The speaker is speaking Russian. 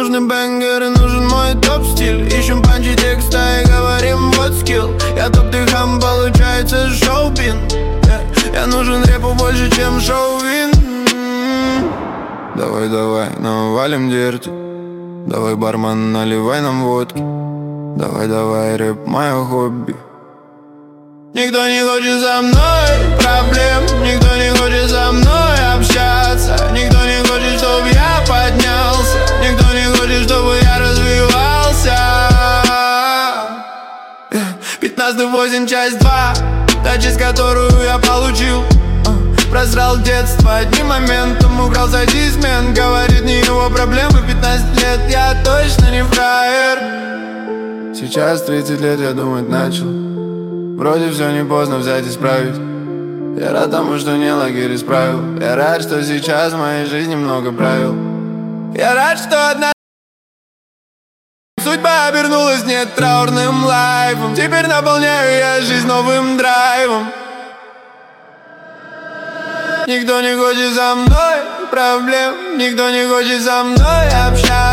нужны бэнгеры, нужен мой топ-стиль. Ищем панчи текста и говорим вот скилл. Я топ, ты хам, получается шоу-бин. Я нужен рэпу больше, чем шоу-вин. Давай, давай, навалим дерти. Давай, бармен, наливай нам водки. Давай, давай, рэп, мое хобби. Никто не хочет со мной проблем, никто не хочет со мной общаться. Никто не хочет, чтобы я поднялся, никто не хочет, чтобы я развивался. 15-8, часть 2, та часть, которую я получил. Просрал детство, одним моментом украл за 10 смен. Говорит, не его проблемы, 15 лет, я точно не фраер. Сейчас 30 лет, я думать начал. Вроде все не поздно взять и исправить. Я рад тому, что не лагерь исправил. Я рад, что сейчас в моей жизни много правил. Я рад, что одна судьба обернулась не траурным лайфом. Теперь наполняю я жизнь новым драйвом. Никто не хочет со мной проблем, никто не хочет со мной общаться.